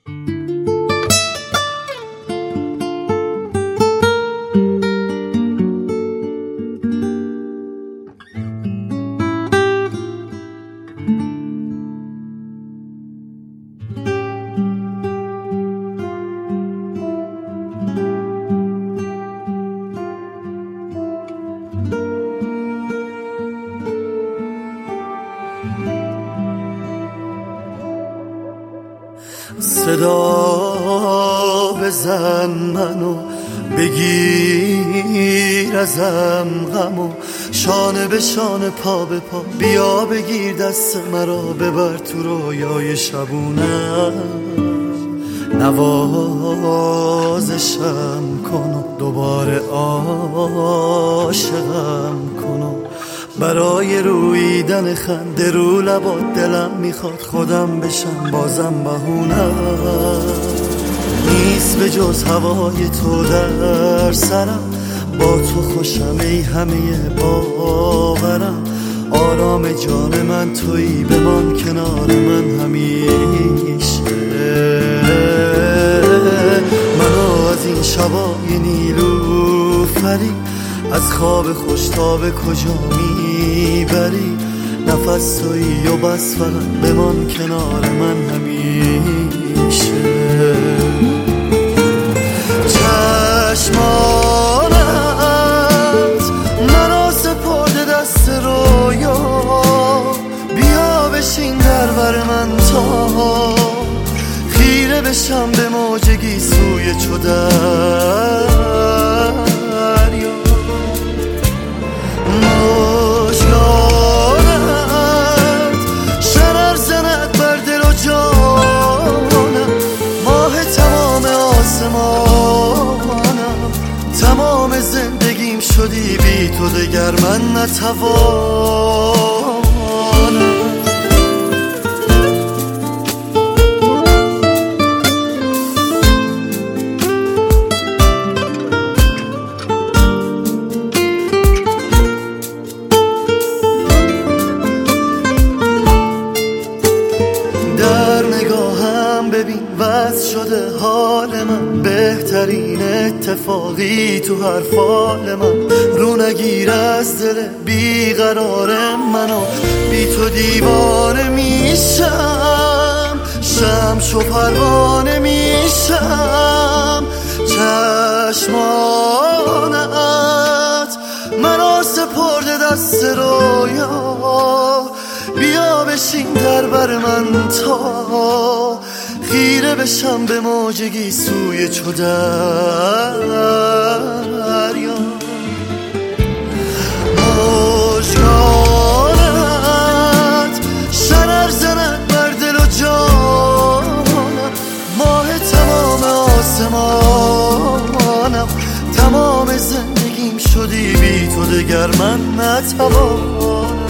صدا بزن منو بگیر ازم غمو، شانه به شانه پا به پا بیا بگیر دست مرا ببر تو رویای شبونم، نوازشم کن و دوباره عاشقم کن و برای رویدن خنده رو لبات دلم میخواد خودم بشم بازم بهونم نیست به جز هوای تو در سرم، با تو خوشم ای همه باورم، آرام جان من تویی بمان کنار من همیشه، منو از این شبای نیلوفری از خواب خوش تا به کجا میبری، نفس تویی و بس فقط بمان کنار من همیشه، چشمانت منو سپرده دست رویا، بیا بشین در بر من تا خیره بشم به موجگی سوی چو دریا، مژگانت شرر زند بر دل و جانم، ماه تمام آسمانم، تمام زندگیم شدی بی تو دگر من نتوانم. ببین وضع شده حال من، بهترین اتفاقی تو هر فال من، رو نگیر از دل بیقرار منو، بی تو دیوانه میشم، شمس و پروانه میشم، چشمانت منو سپرده دست رویا، بیا بشین در بر من تا خیره بشم به موجگی سوی چو دریا، مژگانت شرر زند بر دل و جانم، ماه تمام آسمانم، تمام زندگیم شدی بی تو دگر من نتوانم.